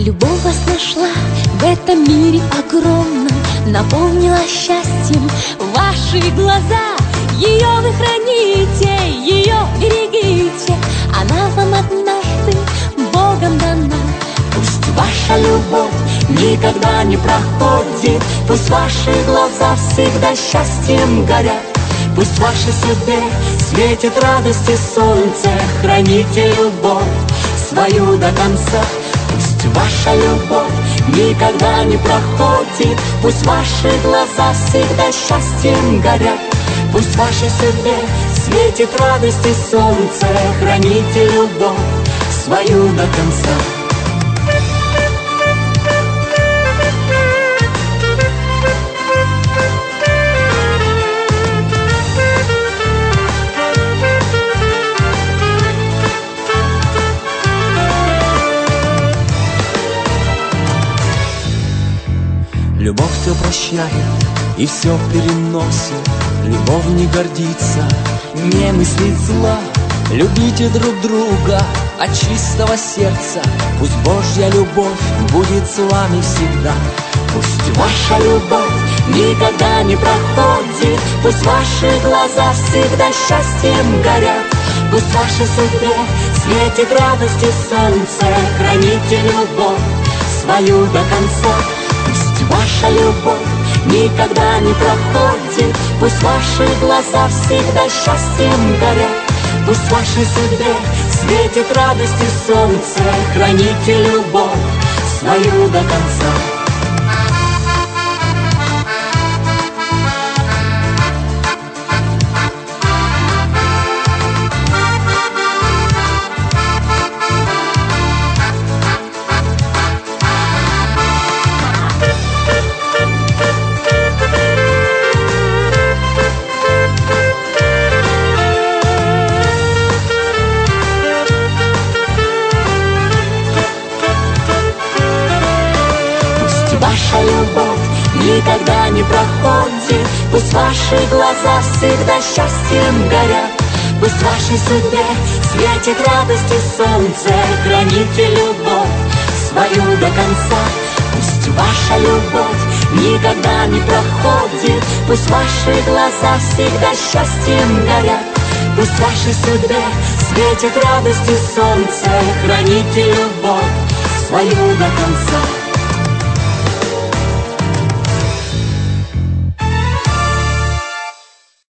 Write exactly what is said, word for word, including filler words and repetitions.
Любовь вас нашла в этом мире огромном, наполнила счастьем ваши глаза. Ее вы храните, ее берегите, она вам однажды Богом дана. Пусть ваша любовь никогда не проходит, пусть ваши глаза всегда счастьем горят. Пусть в вашей судьбе светит радости солнце, храните любовь свою до конца. Пусть ваша любовь никогда не проходит, пусть ваши глаза всегда счастьем горят. Пусть в вашей судьбе светит радости солнце, храните любовь свою до конца. Любовь все прощает и все переносит, любовь не гордится, не мыслит зла. Любите друг друга от чистого сердца, пусть Божья любовь будет с вами всегда. Пусть ваша любовь никогда не проходит, пусть ваши глаза всегда счастьем горят. Пусть в вашей судьбе светит радости солнце, храните любовь свою до конца. Пусть ваша любовь никогда не проходит, пусть ваши глаза всегда счастьем горят. Пусть в вашей судьбе светит радости солнце, храните любовь свою до конца. Ваша любовь никогда не проходит, пусть ваши глаза всегда счастьем горят. Пусть в вашей судьбе светит радости солнце, храните любовь свою до конца. Пусть ваша любовь никогда не проходит, пусть ваши глаза всегда счастьем горят. Пусть в вашей судьбе светит радости солнце, храните любовь свою до конца.